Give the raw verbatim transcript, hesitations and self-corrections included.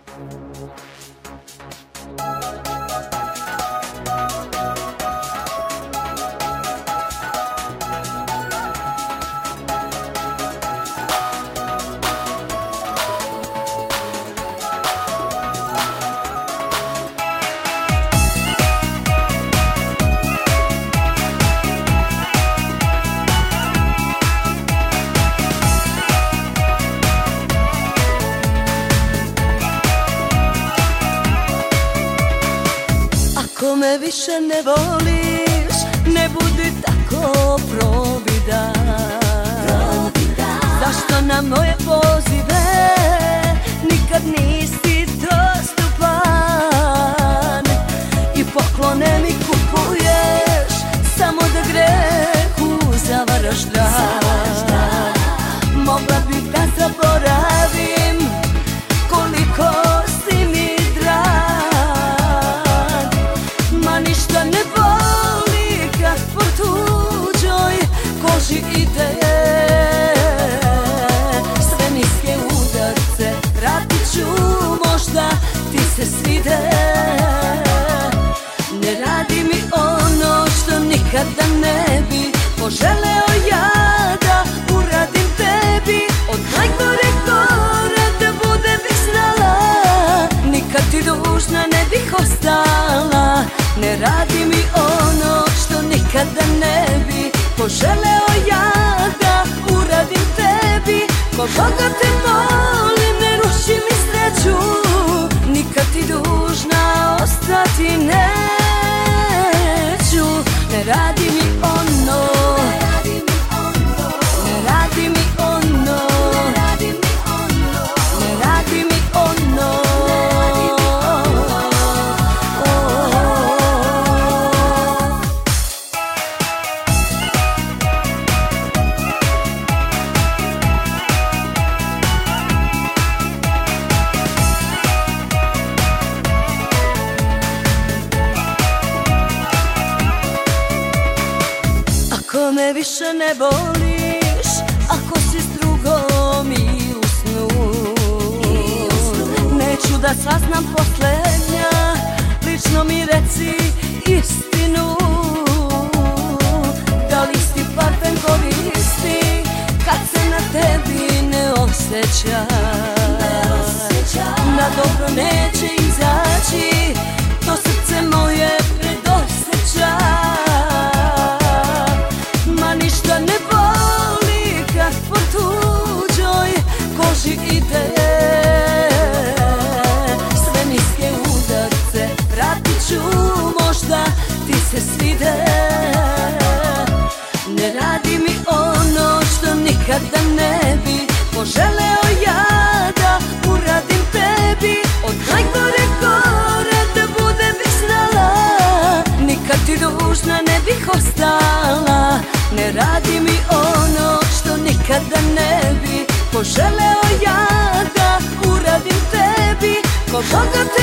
Ako me više ne voliš, ne budi tako providan. Zašto na moje pozive nikad nisi dostupan? I poklone mi kupuješ samo da grehu zavaraš dan. Mogla bi da zaboravim koliko si mi drag, ma ništa ne boli kad po tuđoj koži ide. Sve niske udarce vratit ću, možda ti se svide. Ne radi mi ono što nikada ne bi poželeo ja da uradim tebi. Od najgore gore da bude bih znala, nikad ti dužna ne bih ostala. Ne radi mi ono što nikada ne bi poželeo ja da uradim tebi. Ko Boga te molim, ne ruši mi sreću, nikad ti dužna ostati neću. Ne radi mi ono, ne radi mi ono, ne radi mi ono. Ako me više ne voliš, ako si s drugom i u snu, neću da saznam poslednja, lično mi reci istinu. Da li isti parfem koristi kad se na tebi ne osjeća? Na dobro neće izaći, to srce moje predosjeća. Ništa ne boli kad po tuđoj koži ide. Sve niske udarce vratit ću, možda ti se svide. Ne radi mi ono što nikada ne bi poželeo ja da uradim tebi. Od najgore gore da bude bih znala, nikad ti dužna ne bih ostala. Ne radi mi ono što nikada ne bi poželeo ja da uradim tebi. Ko Boga te